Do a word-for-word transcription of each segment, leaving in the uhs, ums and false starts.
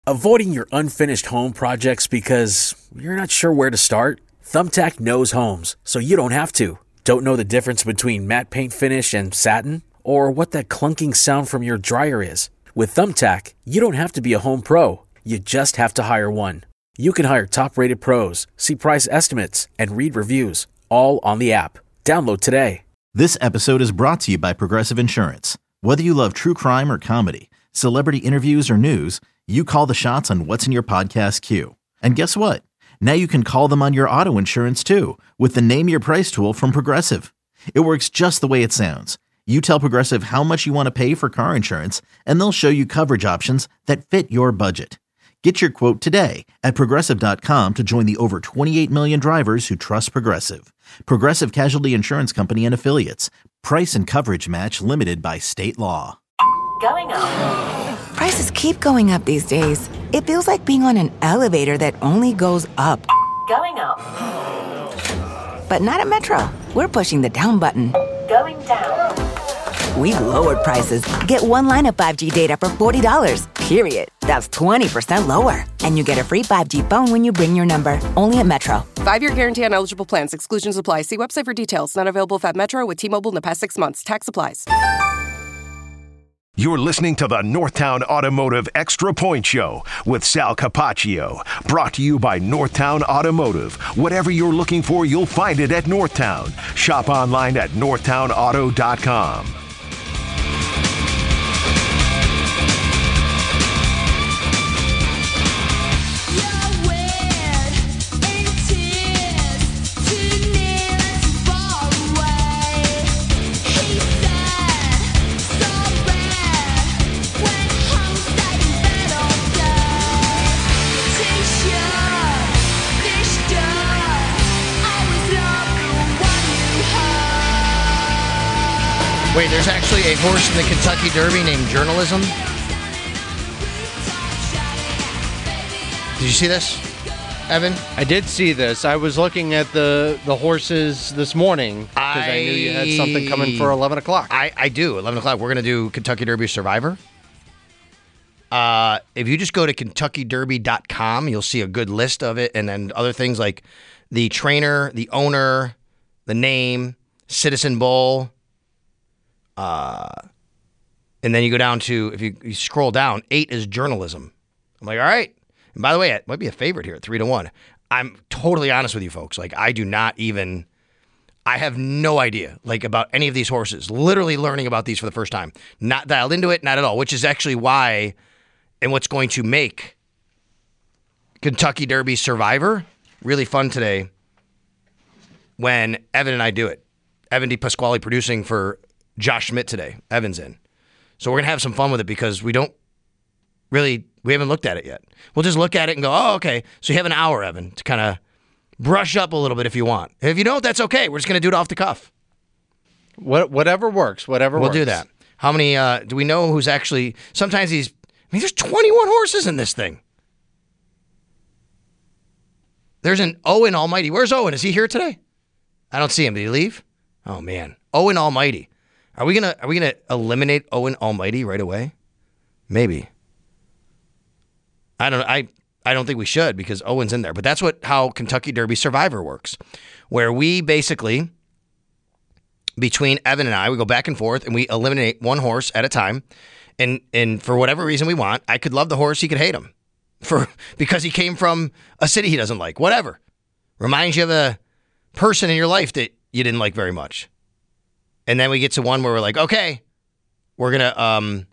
Avoiding your unfinished home projects because you're not sure where to start? Thumbtack knows homes, so you don't have to. Don't know the difference between matte paint finish and satin? Or what that clunking sound from your dryer is? With Thumbtack, you don't have to be a home pro. You just have to hire one. You can hire top-rated pros, see price estimates, and read reviews, all on the app. Download today. This episode is brought to you by Progressive Insurance. Whether you love true crime or comedy, celebrity interviews or news, you call the shots on what's in your podcast queue. And guess what? Now you can call them on your auto insurance too with the Name Your Price tool from Progressive. It works just the way it sounds. You tell Progressive how much you want to pay for car insurance, and they'll show you coverage options that fit your budget. Get your quote today at Progressive dot com to join the over twenty-eight million drivers who trust Progressive. Progressive Casualty Insurance Company and Affiliates. Price and coverage match limited by state law. Going up. Prices keep going up these days. It feels like being on an elevator that only goes up. Going up. But not at Metro. We're pushing the down button. Going down. We've lowered prices. Get one line of five G data for forty dollars, period. That's twenty percent lower. And you get a free five G phone when you bring your number. Only at Metro. Five-year guarantee on eligible plans. Exclusions apply. See website for details. Not available at Metro with T-Mobile in the past six months. Tax applies. You're listening to the Northtown Automotive Extra Point Show with Sal Capaccio. Brought to you by Northtown Automotive. Whatever you're looking for, you'll find it at Northtown. Shop online at northtown auto dot com. Wait, there's actually a horse in the Kentucky Derby named Journalism. Did you see this, Evan? I did see this. I was looking at the, the horses this morning because I, I knew you had something coming for eleven o'clock. I, I do. eleven o'clock. We're going to do Kentucky Derby Survivor. Uh, if you just go to kentucky derby dot com, you'll see a good list of it, and then other things like the trainer, the owner, the name, Citizen Bowl. Uh, and then you go down to, if you, you scroll down, eight is journalism. I'm like, all right. And by the way, it might be a favorite here at three to one. I'm totally honest with you folks. Like, I do not even, I have no idea, like, about any of these horses. Literally learning about these for the first time. Not dialed into it, not at all, which is actually why, and what's going to make Kentucky Derby Survivor really fun today when Evan and I do it. Evan DePasquale producing for Josh Schmidt today. Evan's in. So we're going to have some fun with it because we don't really, we haven't looked at it yet. We'll just look at it and go, oh, okay. So you have an hour, Evan, to kind of brush up a little bit if you want. If you don't, that's okay. We're just going to do it off the cuff. What, whatever works, whatever we'll works. We'll do that. How many, uh, do we know who's actually, sometimes he's, I mean, there's twenty-one horses in this thing. There's an Owen Almighty. Where's Owen? Is he here today? I don't see him. Did he leave? Oh, man. Owen Almighty. Are we gonna are we gonna eliminate Owen Almighty right away? Maybe. I don't I I don't think we should because Owen's in there. But that's what how Kentucky Derby Survivor works, where we basically between Evan and I we go back and forth and we eliminate one horse at a time, and and for whatever reason we want. I could love the horse, he could hate him, for because he came from a city he doesn't like. Whatever reminds you of a person in your life that you didn't like very much. And then we get to one where we're like, okay, we're gonna um,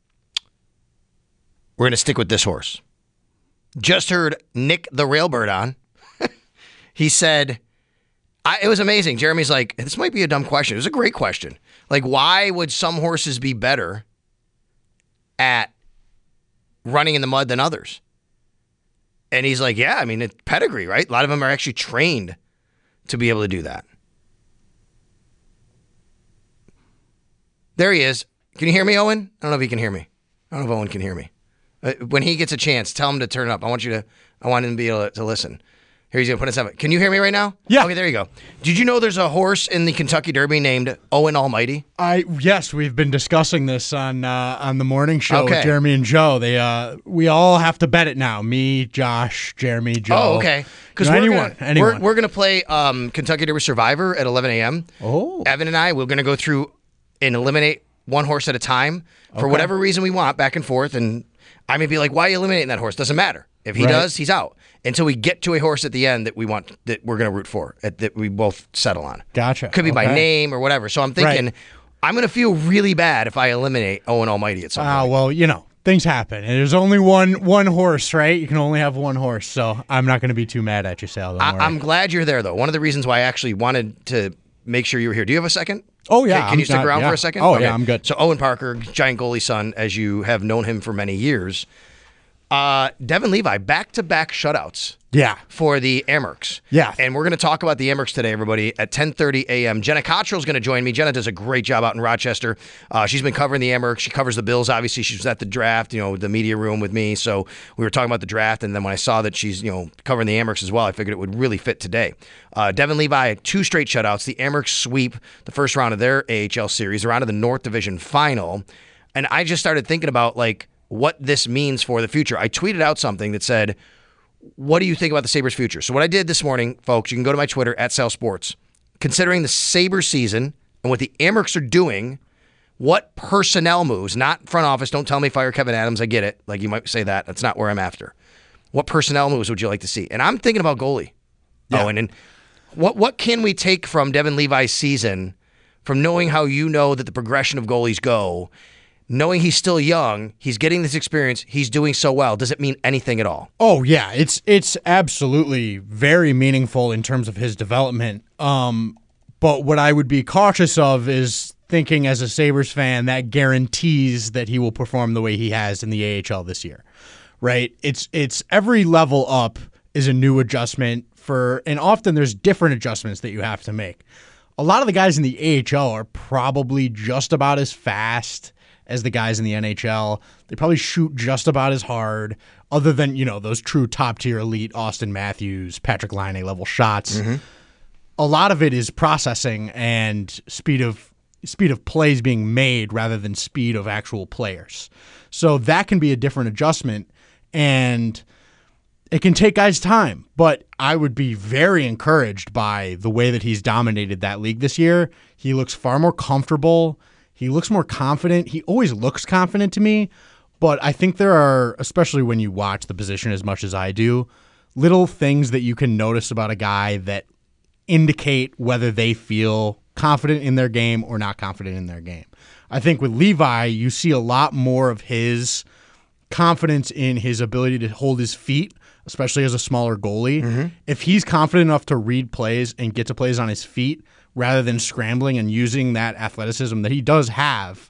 we're gonna stick with this horse. Just heard Nick the Railbird on. He said, I, it was amazing. Jeremy's like, this might be a dumb question. It was a great question. Like, why would some horses be better at running in the mud than others? And he's like, yeah, I mean, it's pedigree, right? A lot of them are actually trained to be able to do that. There he is. Can you hear me, Owen? I don't know if he can hear me. I don't know if Owen can hear me. Uh, when he gets a chance, tell him to turn it up. I want you to. I want him to be able to, to listen. Here, he's going to put in seven. Can you hear me right now? Yeah. Okay, there you go. Did you know there's a horse in the Kentucky Derby named Owen Almighty? I yes, we've been discussing this on uh, on the morning show Okay. with Jeremy and Joe. They uh, we all have to bet it now. Me, Josh, Jeremy, Joe. Oh, okay. Because You know, we're anyone, gonna, anyone. We're, we're going to play um, Kentucky Derby Survivor at eleven a.m. Oh. Evan and I, we're going to go through and eliminate one horse at a time for Okay. whatever reason we want, back and forth. And I may be like, why are you eliminating that horse? Doesn't matter. If he Right. does, he's out. Until we get to a horse at the end that we want, that we're going to root for, at, that we both settle on. Gotcha. Could be by Okay. name or whatever. So I'm thinking, Right. I'm going to feel really bad if I eliminate Owen Almighty at some Ah, point. well, you know, things happen. And there's only one one horse, right? You can only have one horse. So I'm not going to be too mad at you, Sal. Don't worry. I, I'm glad you're there, though. One of the reasons why I actually wanted to make sure you were here. Do you have a second? Oh, yeah, Can, can I'm you stick not- around yeah. for a second? Oh, yeah, I'm good. So Owen Parker, giant goalie son, as you have known him for many years. Uh, Devin Levi, back-to-back shutouts. Yeah. For the Amerks. Yeah. And we're going to talk about the Amerks today, everybody, at ten thirty a.m. Jenna Cottrell is going to join me. Jenna does a great job out in Rochester. Uh, she's been covering the Amerks. She covers the Bills, obviously. She was at the draft, you know, the media room with me. So we were talking about the draft, and then when I saw that she's, you know, covering the Amerks as well, I figured it would really fit today. Uh, Devin Levi, two straight shutouts. The Amerks sweep the first round of their A H L series. They're on to the North Division final. And I just started thinking about, like, what this means for the future. I tweeted out something that said, what do you think about the Sabres' future? So what I did this morning, folks, you can go to my Twitter, at Sal Sports. Considering the Sabres season and what the Amerks are doing, what personnel moves, not front office, don't tell me fire Kevin Adams, I get it. Like, you might say that. That's not where I'm after. What personnel moves would you like to see? And I'm thinking about goalie. Yeah. Owen, and what, what can we take from Devin Levi's season, from knowing how you know that the progression of goalies go, knowing he's still young, he's getting this experience, he's doing so well. Does it mean anything at all? Oh yeah, it's it's absolutely very meaningful in terms of his development. Um, but what I would be cautious of is thinking as a Sabres fan that guarantees that he will perform the way he has in the A H L this year, right? It's it's every level up is a new adjustment for, and often there's different adjustments that you have to make. A lot of the guys in the A H L are probably just about as fast as the guys in the N H L. They probably shoot just about as hard, other than, you know, those true top-tier elite Austin Matthews, Patrick Laine level shots. Mm-hmm. A lot of it is processing and speed of speed of plays being made rather than speed of actual players. So that can be a different adjustment, and it can take guys time. But I would be very encouraged by the way that he's dominated that league this year. He looks far more comfortable. He looks more confident. He always looks confident to me, but I think there are, especially when you watch the position as much as I do, little things that you can notice about a guy that indicate whether they feel confident in their game or not confident in their game. I think with Levi, you see a lot more of his confidence in his ability to hold his feet, especially as a smaller goalie. Mm-hmm. If he's confident enough to read plays and get to plays on his feet, rather than scrambling and using that athleticism that he does have,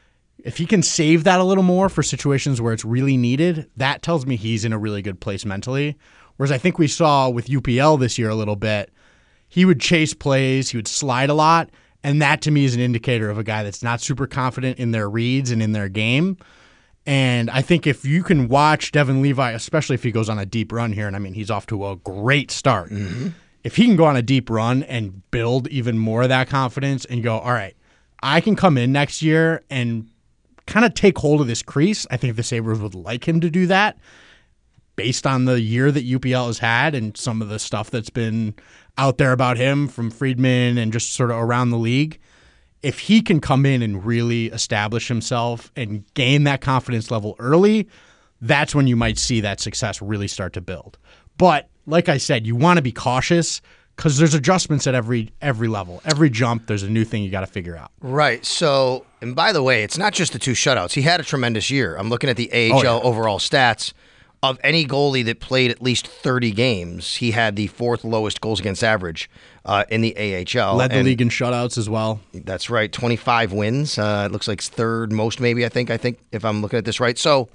if he can save that a little more for situations where it's really needed, that tells me he's in a really good place mentally. Whereas I think we saw with U P L this year a little bit, he would chase plays, he would slide a lot, and that to me is an indicator of a guy that's not super confident in their reads and in their game. And I think if you can watch Devin Levi, especially if he goes on a deep run here, and I mean, he's off to a great start. Mm-hmm. If he can go on a deep run and build even more of that confidence and go, all right, I can come in next year and kind of take hold of this crease. I think the Sabres would like him to do that based on the year that U P L has had and some of the stuff that's been out there about him from Friedman and just sort of around the league. If he can come in and really establish himself and gain that confidence level early, that's when you might see that success really start to build. But like I said, you want to be cautious because there's adjustments at every every level. Every jump, there's a new thing you got to figure out. Right. So, and by the way, it's not just the two shutouts. He had a tremendous year. I'm looking at the A H L Oh, yeah. overall stats. Of any goalie that played at least thirty games, he had the fourth lowest goals against average uh, in the A H L. Led the And league in shutouts as well. That's right, twenty-five wins. Uh, it looks like it's third most, maybe, I think, I think, if I'm looking at this right. So,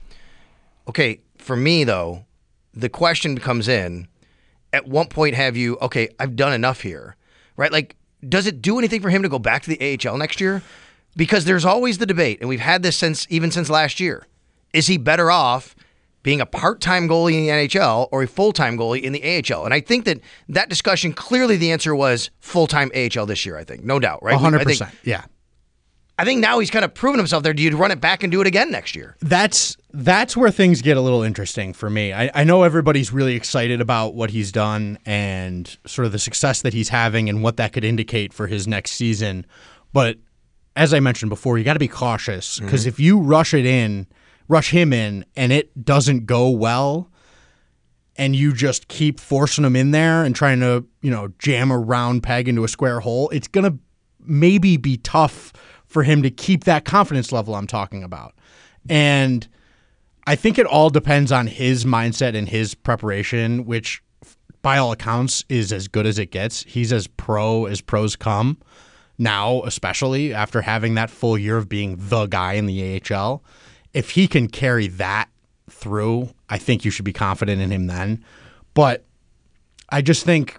okay, for me, though, the question comes in, at what point have you, okay, I've done enough here, right? Like, does it do anything for him to go back to the A H L next year? Because there's always the debate, and we've had this since even since last year. Is he better off being a part-time goalie in the N H L or a full-time goalie in the A H L? And I think that that discussion, clearly the answer was full-time A H L this year, I think. No doubt, right? one hundred I percent, think, yeah. I think now he's kind of proven himself there. Do you run it back and do it again next year? That's that's where things get a little interesting for me. I, I know everybody's really excited about what he's done and sort of the success that he's having and what that could indicate for his next season. But as I mentioned before, you got to be cautious because mm-hmm. if you rush it in, rush him in, and it doesn't go well, and you just keep forcing him in there and trying to, you know, jam a round peg into a square hole, it's going to maybe be tough for him to keep that confidence level I'm talking about. And I think it all depends on his mindset and his preparation, which by all accounts is as good as it gets. He's as pro as pros come now, especially after having that full year of being the guy in the A H L. If he can carry that through, I think you should be confident in him then. But I just think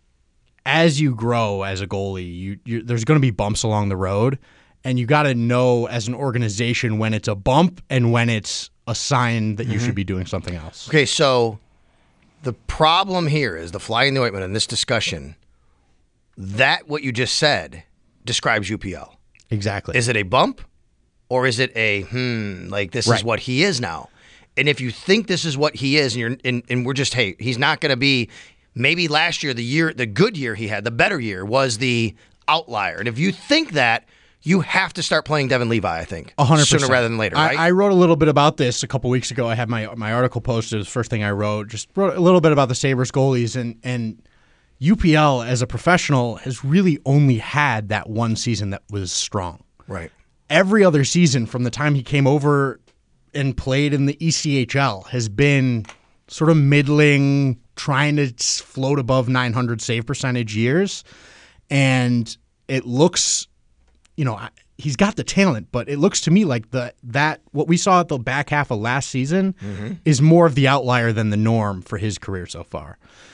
as you grow as a goalie, you, you there's going to be bumps along the road. And you got to know as an organization when it's a bump and when it's a sign that you mm-hmm. should be doing something else. Okay, so the problem here is the fly in the ointment in this discussion, that what you just said describes U P L. Exactly. Is it a bump or is it a, hmm, like this right. is what he is now? And if you think this is what he is and you're and, and we're just, hey, he's not going to be, maybe last year, the year, the good year he had, the better year was the outlier. And if you think that, you have to start playing Devin Levi, I think, one hundred percent. Sooner rather than later, right? I, I wrote a little bit about this a couple weeks ago. I had my my article posted. It was the first thing I wrote. Just wrote a little bit about the Sabres goalies. And, and U P L, as a professional, has really only had that one season that was strong. Right. Every other season from the time he came over and played in the E C H L has been sort of middling, trying to float above nine hundred save percentage years. And it looks... You know, he's got the talent, but it looks to me like the that what we saw at the back half of last season mm-hmm. is more of the outlier than the norm for his career so far.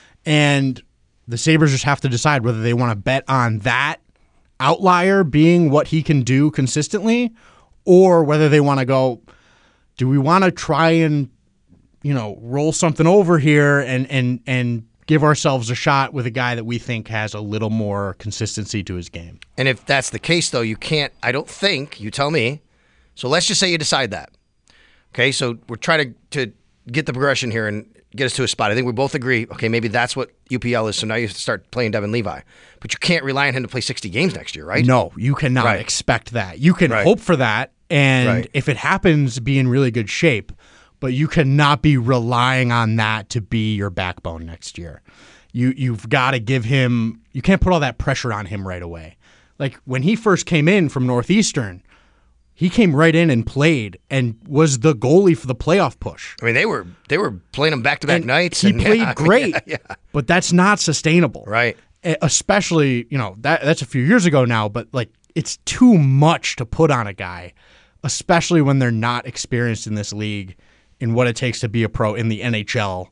And the Sabres just have to decide whether they want to bet on that outlier being what he can do consistently or whether they want to go, do we want to try and, you know, roll something over here and and and give ourselves a shot with a guy that we think has a little more consistency to his game. And if that's the case, though, you can't, I don't think, you tell me. So let's just say you decide that. Okay, so we're trying to, to get the progression here and get us to a spot. I think we both agree, okay, maybe that's what U P L is, so now you have to start playing Devin Levi. But you can't rely on him to play sixty games next year, right? No, you cannot right. expect that. You can right. hope for that, and right. if it happens, be in really good shape. But you cannot be relying on that to be your backbone next year. You, you've got to give him – you can't put all that pressure on him right away. Like when he first came in from Northeastern, he came right in and played and was the goalie for the playoff push. I mean, they were they were playing him back-to-back and nights. He and, played yeah, great, yeah, yeah. but that's not sustainable. Right. Especially, you know, that that's a few years ago now, but like it's too much to put on a guy, especially when they're not experienced in this league in what it takes to be a pro in the N H L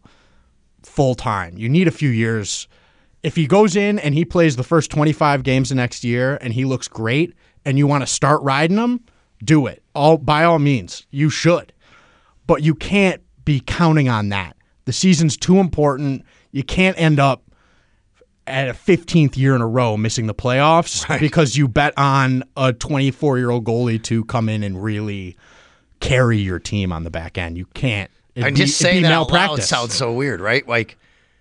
full time. You need a few years. If he goes in and he plays the first twenty-five games the next year and he looks great and you want to start riding him, do it. All by all means, you should. But you can't be counting on that. The season's too important. You can't end up at a fifteenth year in a row missing the playoffs right. because you bet on a twenty-four-year-old goalie to come in and really carry your team on the back end. You can't. It'd I'm be, just saying be that malpractice. out loud sounds so weird, right? Like,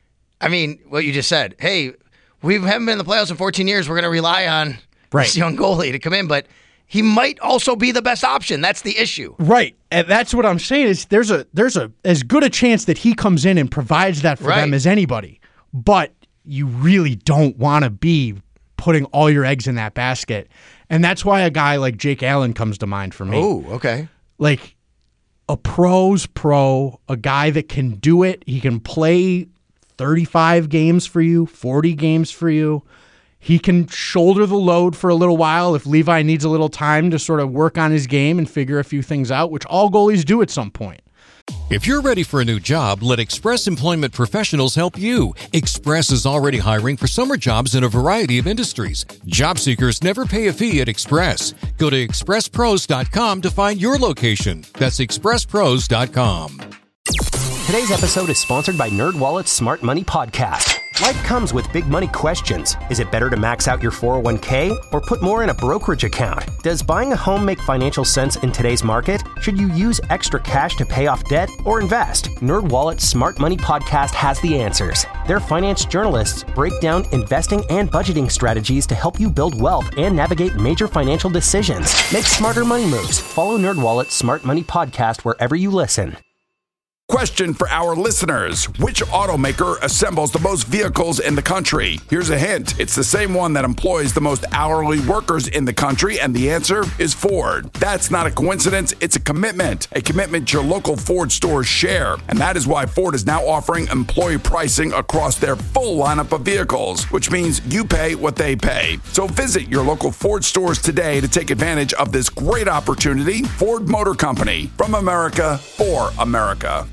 I mean, what you just said. Hey, we haven't been in the playoffs in fourteen years. We're going to rely on right. this young goalie to come in, but he might also be the best option. That's the issue, right? And that's what I'm saying. Is there's a there's a as good a chance that he comes in and provides that for right. them as anybody, but you really don't want to be putting all your eggs in that basket, and that's why a guy like Jake Allen comes to mind for me. Oh, okay. Like a pro's pro, a guy that can do it. He can play thirty-five games for you, forty games for you. He can shoulder the load for a little while if Levi needs a little time to sort of work on his game and figure a few things out, which all goalies do at some point. If you're ready for a new job, let Express Employment Professionals help you. Express is already hiring for summer jobs in a variety of industries. Job seekers never pay a fee at Express. Go to express pros dot com to find your location. That's express pros dot com. Today's episode is sponsored by NerdWallet's Smart Money Podcast. Life comes with big money questions. Is it better to max out your four oh one k or put more in a brokerage account? Does buying a home make financial sense in today's market? Should you use extra cash to pay off debt or invest? NerdWallet's Smart Money Podcast has the answers. Their finance journalists break down investing and budgeting strategies to help you build wealth and navigate major financial decisions. Make smarter money moves. Follow NerdWallet's Smart Money Podcast wherever you listen. Question for our listeners. Which automaker assembles the most vehicles in the country? Here's a hint. It's the same one that employs the most hourly workers in the country, and the answer is Ford. That's not a coincidence. It's a commitment. A commitment your local Ford stores share. And that is why Ford is now offering employee pricing across their full lineup of vehicles, which means you pay what they pay. So visit your local Ford stores today to take advantage of this great opportunity. Ford Motor Company, from America, for America.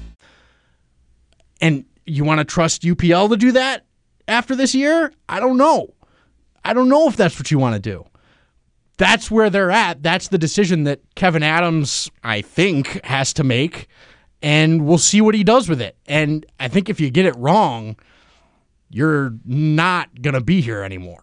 And you want to trust U P L to do that after this year? I don't know. I don't know if that's what you want to do. That's where they're at. That's the decision that Kevin Adams, I think, has to make. And we'll see what he does with it. And I think if you get it wrong, you're not going to be here anymore.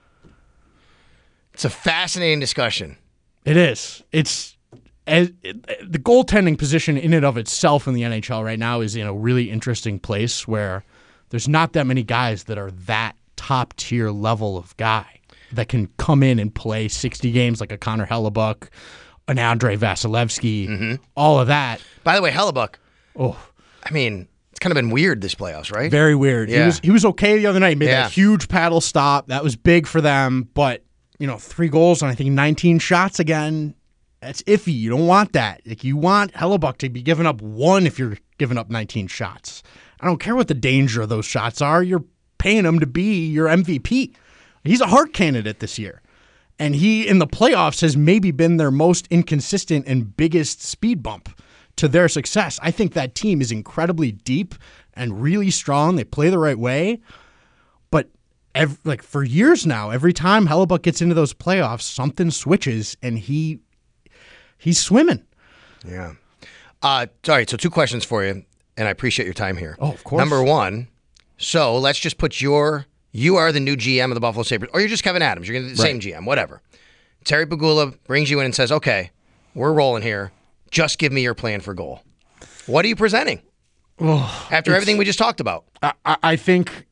It's a fascinating discussion. It is. It's as, it, the goaltending position in and of itself in the N H L right now is in a really interesting place where there's not that many guys that are that top tier level of guy that can come in and play sixty games like a Connor Hellebuyck, an Andrei Vasilevsky, mm-hmm. all of that. By the way, Hellebuyck, oh, I mean, it's kind of been weird this playoffs, right? Very weird. Yeah. He was he was okay the other night. He made Yeah. that huge paddle stop. That was big for them, but you know, three goals on I think nineteen shots again. That's iffy. You don't want that. Like you want Hellebuyck to be giving up one if you're giving up nineteen shots. I don't care what the danger of those shots are. You're paying him to be your M V P. He's a Hart candidate this year. And he, in the playoffs, has maybe been their most inconsistent and biggest speed bump to their success. I think that team is incredibly deep and really strong. They play the right way. But every, like for years now, every time Hellebuyck gets into those playoffs, something switches and he he's swimming. Yeah. Uh, sorry, so two questions for you, and I appreciate your time here. Oh, of course. Number one, so let's just put your, you are the new G M of the Buffalo Sabres, or you're just Kevin Adams. You're going to be the Right. same G M, whatever. Terry Pegula brings you in and says, okay, we're rolling here. Just give me your plan for goal. What are you presenting? Oh, After everything we just talked about. I, I, I think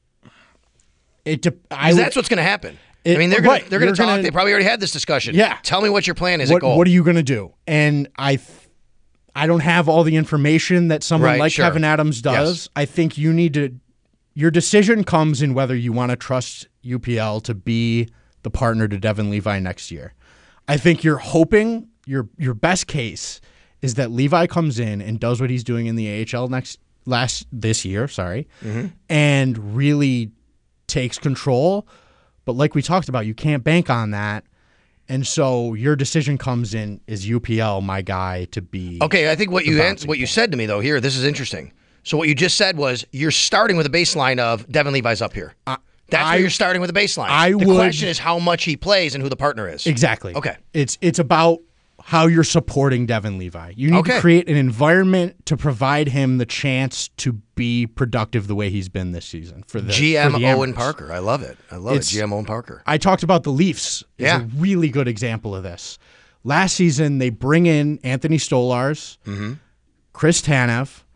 it. De- I Because would- that's what's going to happen. It- I mean, they're going right. to they're going You're to talk. gonna- They probably already had this discussion. Yeah. Tell me what your plan is what, at goal. what are you going to do? And I, th- I don't have all the information that someone Right, like sure. Kevin Adams does. Yes. I think you need to. Your decision comes in whether you want to trust U P L to be the partner to Devin Levi next year. I think you're hoping your your best case is that Levi comes in and does what he's doing in the A H L next last this year, sorry, Mm-hmm. and really takes control. But like we talked about, you can't bank on that. And so your decision comes in, is U P L my guy to be? Okay, I think what the you bouncing what you said to me though here, this is interesting. So what you just said was you're starting with a baseline of Devin Levi's up here. Uh, That's I- where you're starting with a baseline. I the would- question is how much he plays and who the partner is. Exactly. Okay. It's it's about how you're supporting Devin Levi. You need Okay. to create an environment to provide him the chance to be productive the way he's been this season for the G M for the Owen Amerks. Parker. I love it. I love It's- it. G M Owen Parker. I talked about the Leafs. Is Yeah. a really good example of this. Last season, they bring in Anthony Stolars, Mm-hmm. Chris Tanev,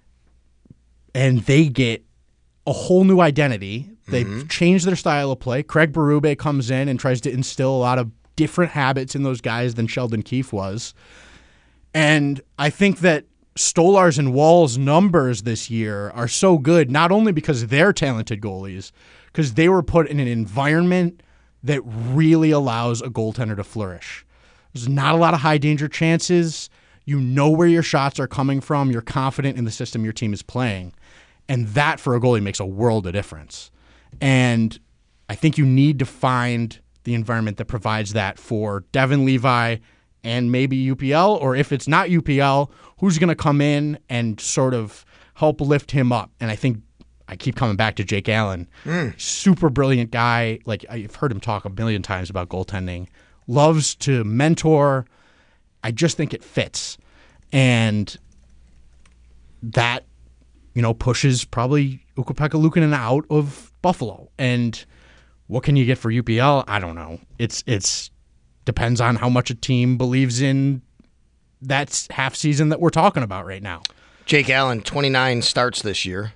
and they get a whole new identity. They've Mm-hmm. changed their style of play. Craig Berube comes in and tries to instill a lot of different habits in those guys than Sheldon Keefe was. And I think that Stolar's and Wall's numbers this year are so good, not only because they're talented goalies, because they were put in an environment that really allows a goaltender to flourish. There's not a lot of high danger chances. You know where your shots are coming from. You're confident in the system your team is playing. And that for a goalie makes a world of difference. And I think you need to find the environment that provides that for Devin Levi and maybe U P L, or if it's not U P L, who's going to come in and sort of help lift him up. And I think I keep coming back to Jake Allen. Mm. Super brilliant guy. Like I've heard him talk a million times about goaltending. Loves to mentor. I just think it fits. And that, you know, pushes probably Ukko-Pekka Luukkonen out of Buffalo. And what can you get for U P L? I don't know. It's it's depends on how much a team believes in that half season that we're talking about right now. Jake Allen, twenty-nine starts this year.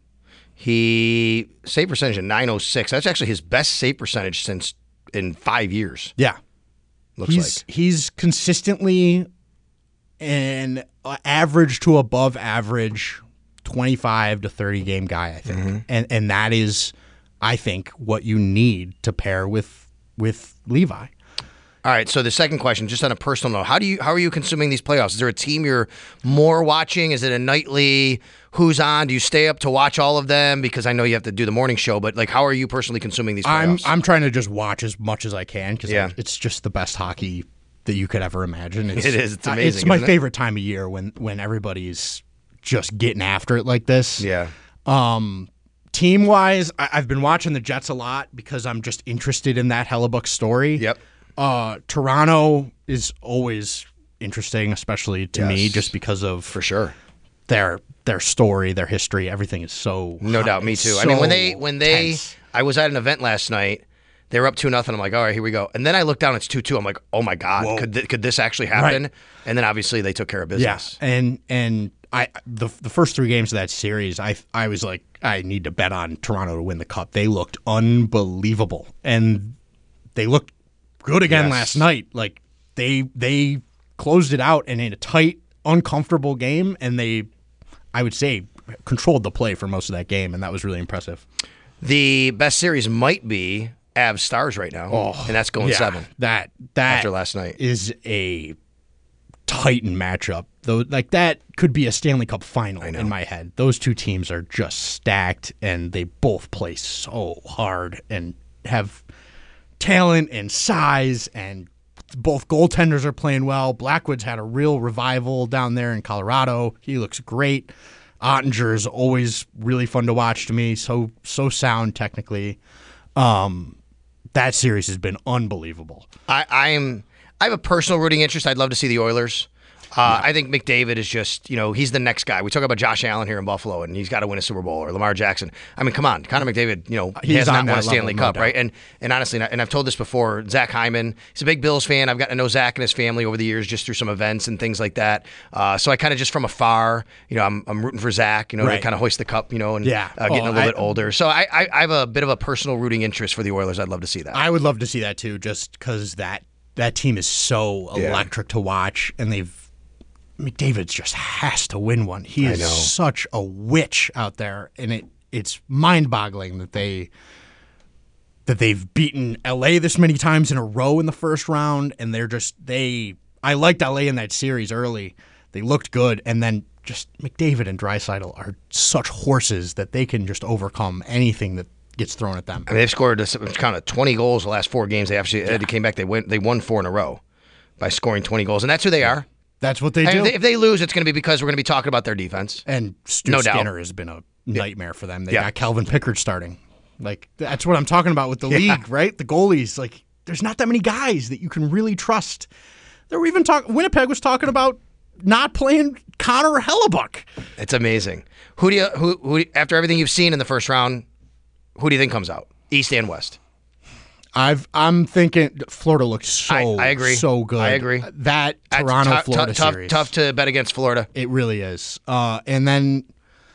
He save percentage at nine oh six. That's actually his best save percentage since in five years. Yeah. Looks he's, like. He's consistently an average to above average twenty-five to thirty game guy, I think. Mm-hmm. And and that is, I think, what you need to pair with with Levi. All right, so the second question, just on a personal note, how do you how are you consuming these playoffs? Is there a team you're more watching? Is it a nightly who's on? Do you stay up to watch all of them? Because I know you have to do the morning show, but like, how are you personally consuming these playoffs? I'm I'm trying to just watch as much as I can because yeah. it's just the best hockey that you could ever imagine. It's, it is. It's amazing. It's my isn't favorite it? time of year when when everybody's just getting after it like this. Yeah. Um. Team wise, I, I've been watching the Jets a lot because I'm just interested in that Hellebuck story. Yep. Uh, Toronto is always interesting, especially to yes. me, just because of for sure their their story, their history. Everything is so no hot, doubt. Me too. So I mean, when they when they tense. I was at an event last night. They were up two nothing. I'm like, all right, here we go. And then I look down, it's two two. I'm like, oh my god, Whoa. could th- could this actually happen? Right. And then obviously they took care of business. Yeah, and and I the the first three games of that series, I I was like, I need to bet on Toronto to win the cup. They looked unbelievable, and they looked good again Yes. last night. Like they they closed it out and in a tight, uncomfortable game, and they, I would say, controlled the play for most of that game, and that was really impressive. The best series might be Avs Stars right now, Oh, and that's going yeah, seven. That that after last night is a Titan matchup. Though, like that could be a Stanley Cup final in my head. Those two teams are just stacked, and they both play so hard and have talent and size, and both goaltenders are playing well. Blackwood's had a real revival down there in Colorado. He looks great. Ottinger is always really fun to watch to me. So so sound technically. Um, that series has been unbelievable. I, I'm I have a personal rooting interest. I'd love to see the Oilers. Uh, I think McDavid is just, you know, he's the next guy. We talk about Josh Allen here in Buffalo, and he's got to win a Super Bowl, or Lamar Jackson. I mean, come on. Connor McDavid, you know, he He's has on not won that a Stanley level, no Cup, doubt. right? And and honestly, and I've told this before, Zach Hyman, he's a big Bills fan. I've gotten to know Zach and his family over the years just through some events and things like that. Uh, so I kind of just from afar, you know, I'm I'm rooting for Zach, you know, Right. to kind of hoist the cup, you know, and Yeah. uh, getting Oh, a little I- bit older. So I, I, I have a bit of a personal rooting interest for the Oilers. I'd love to see that. I would love to see that too, just because that that team is so Yeah. electric to watch, and they've McDavid just has to win one. He I is know. such a witch out there, and it it's mind-boggling that they that they've beaten L A this many times in a row in the first round, and they're just they. I liked L A in that series early. They looked good, and then just McDavid and Draisaitl are such horses that they can just overcome anything that gets thrown at them. I mean, they've scored a kind of twenty goals the last four games. They actually they came back. They went. They won four in a row by scoring twenty goals, and that's who they are. That's what they And do. if, they, if they lose, it's going to be because we're going to be talking about their defense. And Stu No doubt. Skinner has been a nightmare for them. They Yeah. got Calvin Pickard starting. Like that's what I'm talking about with the Yeah. league, right? The goalies. Like there's not that many guys that you can really trust. They were even talking. Winnipeg was talking about not playing Connor Hellebuck. It's amazing. Who do you who who after everything you've seen in the first round? Who do you think comes out, East and West? I've I'm thinking Florida looks so I, I agree. so good. I agree. That That's Toronto tou- Florida tou- tough, series. tough to bet against Florida. It really is. Uh, and then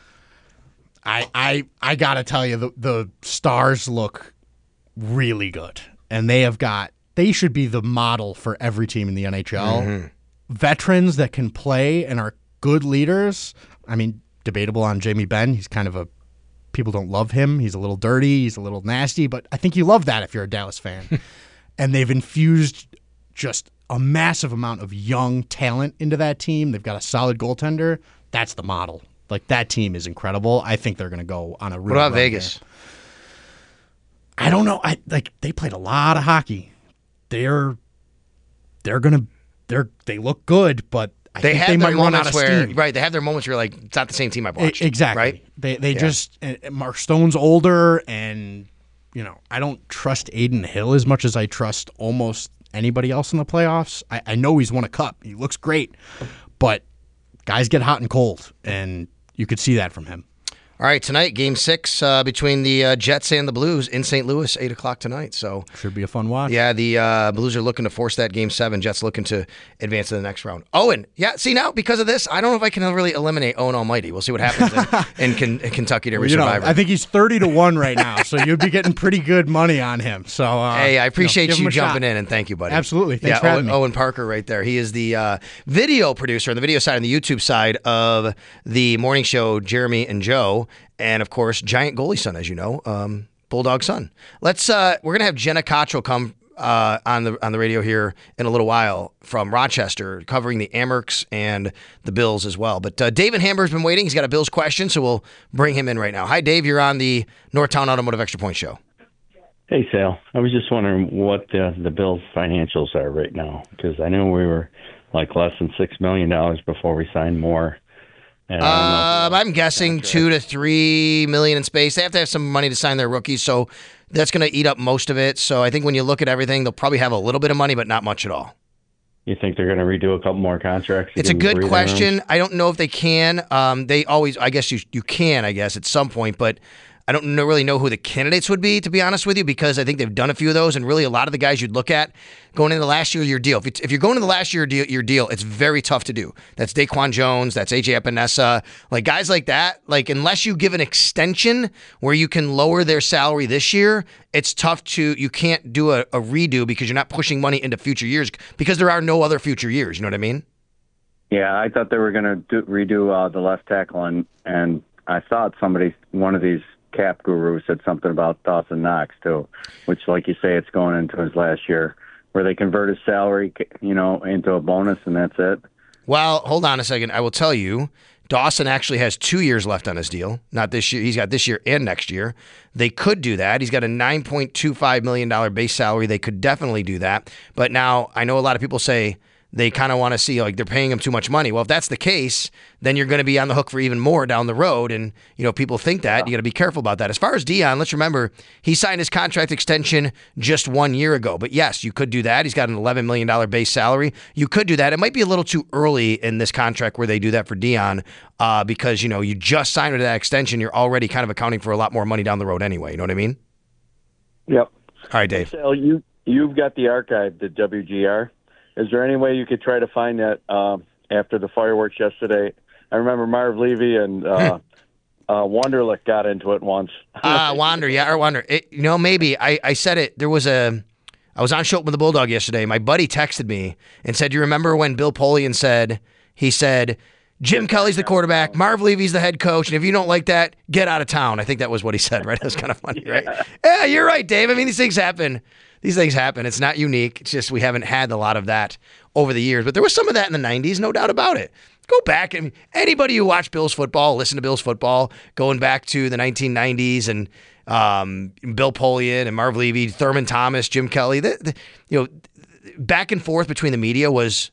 I I I gotta tell you, the the Stars look really good, and they have got they should be the model for every team in the N H L. Mhm. Veterans that can play and are good leaders. I mean, debatable on Jamie Benn. He's kind of a people don't love him. He's a little dirty. He's a little nasty, but I think you love that if you're a Dallas fan. And they've infused just a massive amount of young talent into that team. They've got a solid goaltender. That's the model. Like that team is incredible. I think they're going to go on a real What about run Vegas? there. I don't know. I like they played a lot of hockey. They're they're going to they're they look good, but I They think have they their might run out moments of where steam. right. They have their moments where you're like, it's not the same team I've watched. E- exactly. Right. They they Yeah. just uh, Mark Stone's older, and you know I don't trust Aiden Hill as much as I trust almost anybody else in the playoffs. I, I know he's won a cup. He looks great, but guys get hot and cold, and you could see that from him. All right, tonight, game six uh, between the uh, Jets and the Blues in Saint Louis, eight o'clock tonight. So should be a fun watch. Yeah, the uh, Blues are looking to force that game seven. Jets looking to advance to the next round. Owen, yeah, see now, because of this, I don't know if I can really eliminate Owen Almighty. We'll see what happens in, in, Ken- in Kentucky Derby well, you know, Survivor. I think he's thirty to one right now, so you'd be getting pretty good money on him. So uh, Hey, I appreciate you, know, you jumping shot. in, and thank you, buddy. Absolutely. Thanks yeah, for Owen, having me. Owen Parker right there. He is the uh, video producer on the video side and the YouTube side of the morning show, Jeremy and Joe. And, of course, giant goalie son, as you know, um, Bulldog son. Let's. Uh, we're going to have Jenna Cottrell come uh, on the on the radio here in a little while from Rochester, covering the Amerks and the Bills as well. But uh, David Hamburg's been waiting. He's got a Bills question, so we'll bring him in right now. Hi, Dave. You're on the Northtown Automotive Extra Point Show. Hey, Sal. I was just wondering what the, the Bills' financials are right now, because I know we were like less than six million dollars before we signed more. Um, I'm guessing two to three million in space. They have to have some money to sign their rookies, so that's going to eat up most of it. So I think when you look at everything, they'll probably have a little bit of money, but not much at all. You think they're going to redo a couple more contracts? It's a good question. I don't know if they can. Um, they always, I guess you you can, I guess, at some point, but I don't know, really know who the candidates would be, to be honest with you, because I think they've done a few of those, and really a lot of the guys you'd look at going into the last year of your deal. If, it's, if you're going into the last year of deal, your deal, it's very tough to do. That's Daquan Jones, that's A J Epinesa, like guys like that. Like unless you give an extension where you can lower their salary this year, it's tough to. You can't do a, a redo because you're not pushing money into future years because there are no other future years. You know what I mean? Yeah, I thought they were going to redo uh, the left tackle, and and I thought somebody, one of these cap guru, said something about Dawson Knox too, which, like you say, it's going into his last year, where they convert his salary, you know, into a bonus, and that's it. Well, hold on a second. I will tell you, Dawson actually has two years left on his deal. Not this year. He's got this year and next year. They could do that. He's got a nine point two five million dollars base salary. They could definitely do that. But now I know a lot of people say they kind of want to see like they're paying him too much money. Well, if that's the case, then you're going to be on the hook for even more down the road. And, you know, people think that. You got to be careful about that. As far as Dion, let's remember, he signed his contract extension just one year ago. But yes, you could do that. He's got an eleven million dollars base salary. You could do that. It might be a little too early in this contract where they do that for Dion uh, because, you know, you just signed with that extension. You're already kind of accounting for a lot more money down the road anyway. You know what I mean? Yep. All right, Dave. So you, you've got the archive, the W G R. Is there any way you could try to find that uh, after the fireworks yesterday? I remember Marv Levy and uh, uh, Wonderlick got into it once. Ah, uh, Wander, yeah, or Wander. It, you know, maybe I, I said it. There was a. I was on Show with the Bulldog yesterday. My buddy texted me and said, "You remember when Bill Polian said he said Jim Kelly's the quarterback, Marv Levy's the head coach, and if you don't like that, get out of town." I think that was what he said. Right? That was kind of funny, right? Yeah, you're right, Dave. I mean, these things happen. These things happen. It's not unique. It's just we haven't had a lot of that over the years. But there was some of that in the nineties, no doubt about it. Go back. I mean, anybody who watched Bills football, listen to Bills football, going back to the nineteen nineties and um, Bill Polian and Marv Levy, Thurman Thomas, Jim Kelly, the, the, you know, back and forth between the media was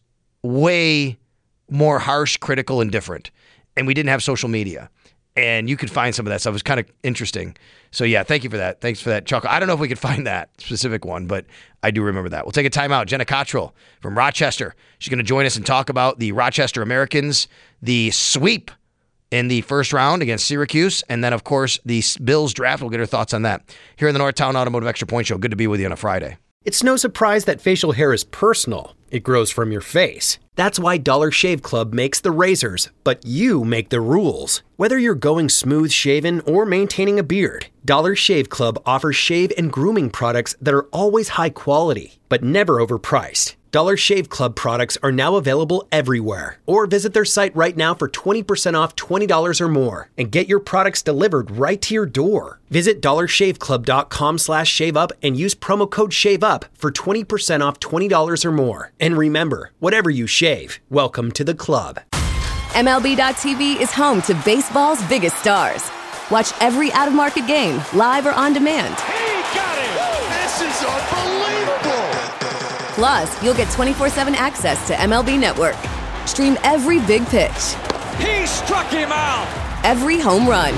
way more harsh, critical, and different. And we didn't have social media. And you could find some of that stuff. It was kind of interesting. So, yeah, thank you for that. Thanks for that, Chuck. I don't know if we could find that specific one, but I do remember that. We'll take a timeout. Jenna Cottrell from Rochester. She's going to join us and talk about the Rochester Americans, the sweep in the first round against Syracuse, and then, of course, the Bills draft. We'll get her thoughts on that here in the Northtown Automotive Extra Point Show. Good to be with you on a Friday. It's no surprise that facial hair is personal. It grows from your face. That's why Dollar Shave Club makes the razors, but you make the rules. Whether you're going smooth shaven or maintaining a beard, Dollar Shave Club offers shave and grooming products that are always high quality, but never overpriced. Dollar Shave Club products are now available everywhere. Or visit their site right now for twenty percent off twenty dollars or more and get your products delivered right to your door. Visit dollarshaveclub.com slash shave up and use promo code SHAVEUP for twenty percent off twenty dollars or more. And remember, whatever you shave, welcome to the club. M L B dot T V is home to baseball's biggest stars. Watch every out-of-market game, live or on demand. He got it! This is unbelievable! Plus, you'll get twenty-four seven access to M L B Network. Stream every big pitch. He struck him out! Every home run.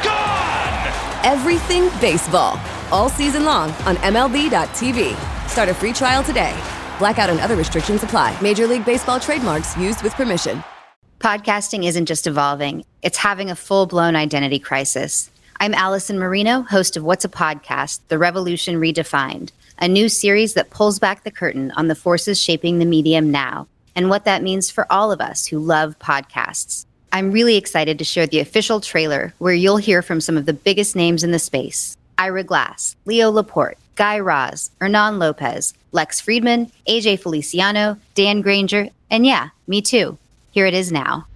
Gone! Everything baseball. All season long on M L B dot T V. Start a free trial today. Blackout and other restrictions apply. Major League Baseball trademarks used with permission. Podcasting isn't just evolving, it's having a full-blown identity crisis. I'm Allison Marino, host of What's a Podcast? The Revolution Redefined, a new series that pulls back the curtain on the forces shaping the medium now and what that means for all of us who love podcasts. I'm really excited to share the official trailer where you'll hear from some of the biggest names in the space. Ira Glass, Leo Laporte, Guy Raz, Hernan Lopez, Lex Friedman, A J Feliciano, Dan Granger, and yeah, me too. Here it is now.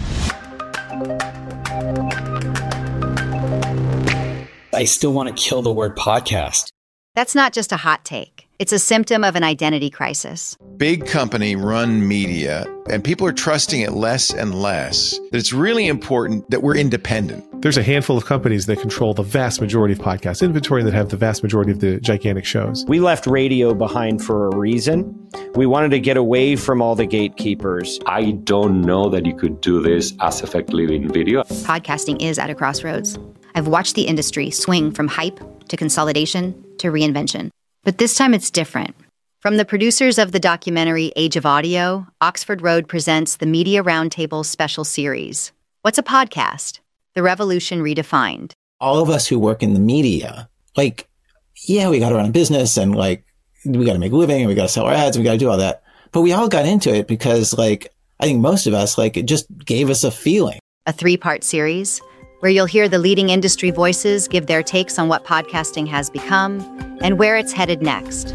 I still want to kill the word podcast. That's not just a hot take. It's a symptom of an identity crisis. Big company run media, and people are trusting it less and less. That it's really important that we're independent. There's a handful of companies that control the vast majority of podcast inventory that have the vast majority of the gigantic shows. We left radio behind for a reason. We wanted to get away from all the gatekeepers. I don't know that you could do this as effectively in video. Podcasting is at a crossroads. I've watched the industry swing from hype to consolidation to reinvention. But this time it's different. From the producers of the documentary Age of Audio, Oxford Road presents the Media Roundtable special series. What's a podcast? The Revolution Redefined. All of us who work in the media, like, yeah, we got to run a business and like, we got to make a living and we got to sell our ads and we got to do all that. But we all got into it because like, I think most of us, like, it just gave us a feeling. A three-part series where you'll hear the leading industry voices give their takes on what podcasting has become and where it's headed next.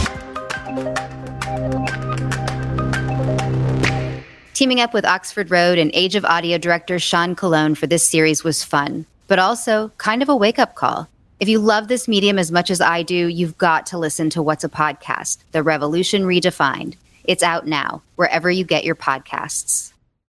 Teaming up with Oxford Road and Age of Audio director Sean Colon for this series was fun, but also kind of a wake-up call. If you love this medium as much as I do, you've got to listen to What's a Podcast? The Revolution Redefined. It's out now, wherever you get your podcasts.